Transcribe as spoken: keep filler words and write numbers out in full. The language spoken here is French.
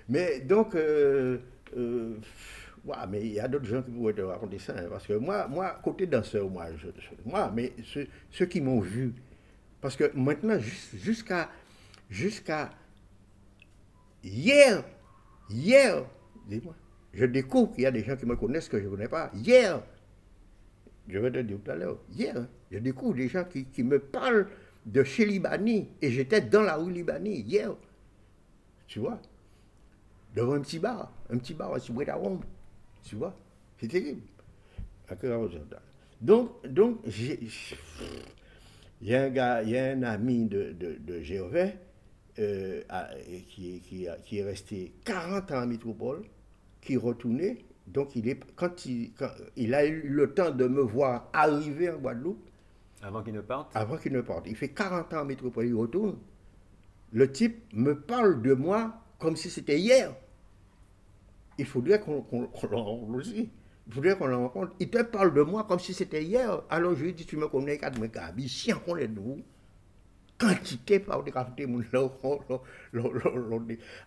Mais donc, euh, euh, ouais, mais il y a d'autres gens qui pourraient te raconter ça, hein, parce que moi, moi, côté danseur, moi, je- je- moi, mais ceux, ceux qui m'ont vu, parce que maintenant, jus- jusqu'à jusqu'à hier, hier, dis-moi, je découvre qu'il y a des gens qui me connaissent que je ne connais pas. Hier, je vais te dire tout à l'heure, hier, je découvre des gens qui, qui me parlent de chez Libani, et j'étais dans la rue Libani, hier, tu vois, devant un petit bar, un petit bar, un petit boîte à rhum, tu vois, c'est terrible. Donc, donc j'ai- il y a un gars, il y a un ami de, de, de Gervais euh, à- qui, qui, a- qui est resté quarante ans en métropole, qui est retourné. Donc, il est, quand, il, quand il a eu le temps de me voir arriver en Guadeloupe, Avant qu'ils ne partent. avant qu'il ne parte, il fait quarante ans en métropole, il retourne. Le type me parle de moi comme si c'était hier. Il faudrait qu'on qu'on, qu'on le rencontre aussi. Il faudrait qu'on le rencontre. Il te parle de moi comme si c'était hier. Alors je lui dis, tu me connais, quatre me gabi, si on connaît de vous, quantité par des cafés, mon